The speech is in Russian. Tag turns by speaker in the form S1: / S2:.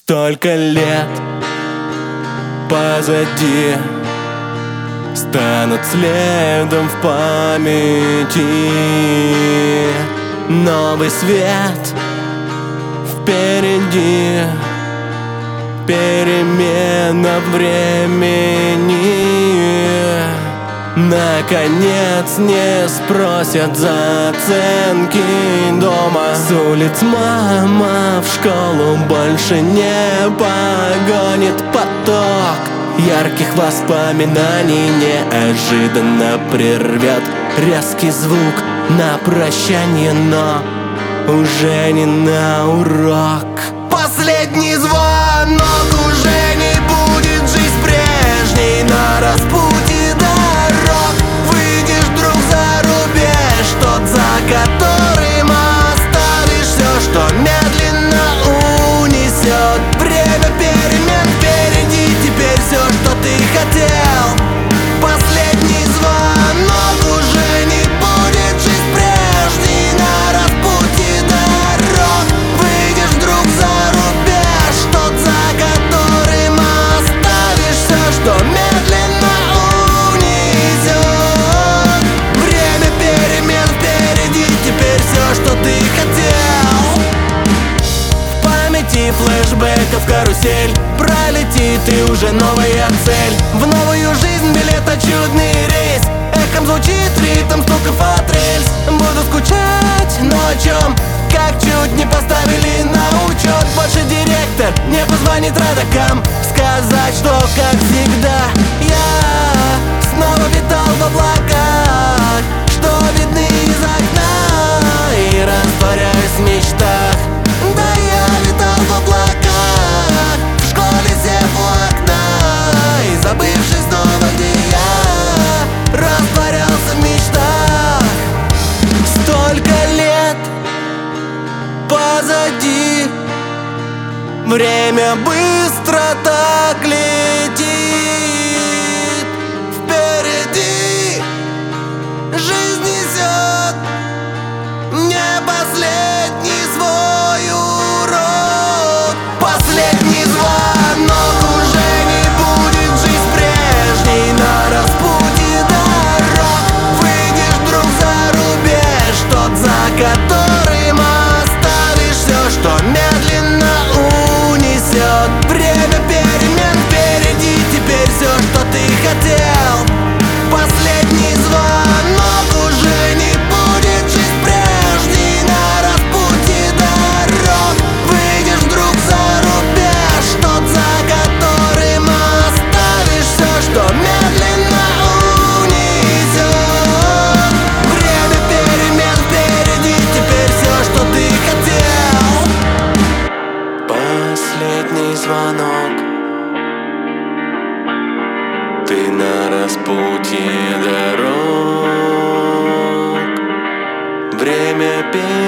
S1: Столько лет позади станут следом в памяти. Новый свет впереди, перемена времени. Наконец не спросят за оценки дома. С улиц мама в школу больше не погонит поток ярких воспоминаний. Неожиданно прервет резкий звук на прощание, но уже не на урок. Последний звонок, уже не будет жизнь прежней. На распутье дорог выйдешь вдруг за рубеж, тот, за которым оставишь все, что медленно унесет время перемен. Впереди теперь все, что ты хотел. Последний звонок, уже не будет жизнь прежней. На распутье дорог выйдешь вдруг за рубеж, тот, за которым оставишь все, что медленно унесет время перемен. Впереди теперь все, что ты хотел. В памяти флешбеков карусель пролетит, и уже новая цель. В новую жизнь билета чудный рейс. Эхом звучит ритм стуков от рельс. Буду скучать, но о чем? Как чуть не поставили на учет. Больше директор не позвонит родакам сказать, что как всегда я снова витал в облаках, что видны из окна, и растворяюсь в мечтах. Да, я витал в облаках, в школе сев у окна, и забывшись снова, где я растворялся в мечтах. Столько лет позади, время быстро так летит. Впереди жизнь несет не последний свой урок. Последний звонок, уже не будет жизнь прежней. На распутье дорог выйдешь вдруг за рубеж, тот, за которым оставишь все, что медленно унесет время перемен. Впереди теперь все, что ты хотел. Последний звонок, уже не будет жизнь прежней. На распутье дорог выйдешь вдруг за рубеж, тот, за которым оставишь все, что медленно унесет время перемен. Впереди теперь все, что ты хотел. Последний звонок, ты на распутье дорог. Время перемен.